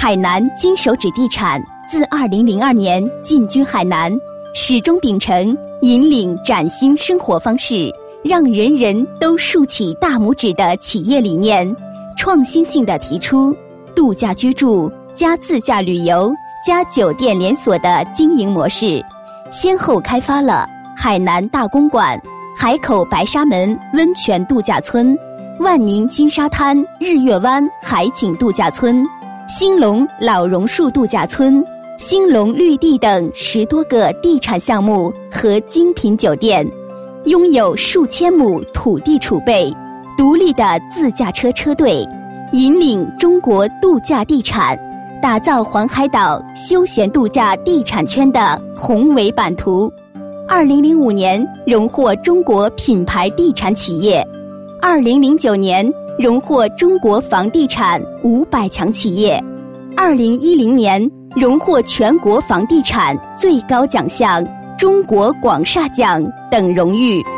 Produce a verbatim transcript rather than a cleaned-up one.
海南金手指地产自二零零二年进军海南，始终秉承引领崭新生活方式，让人人都竖起大拇指的企业理念，创新性地提出度假居住加自驾旅游加酒店连锁的经营模式，先后开发了海南大公馆、海口白沙门温泉度假村、万宁金沙滩日月湾海景度假村、兴隆老榕树度假村、兴隆绿地等十多个地产项目和精品酒店，拥有数千亩土地储备，独立的自驾车车队，引领中国度假地产，打造环海岛休闲度假地产圈的宏伟版图。二零零五年荣获中国品牌地产企业，二零零九年荣获中国房地产五百强企业，二零一零年荣获全国房地产最高奖项中国广厦奖等荣誉。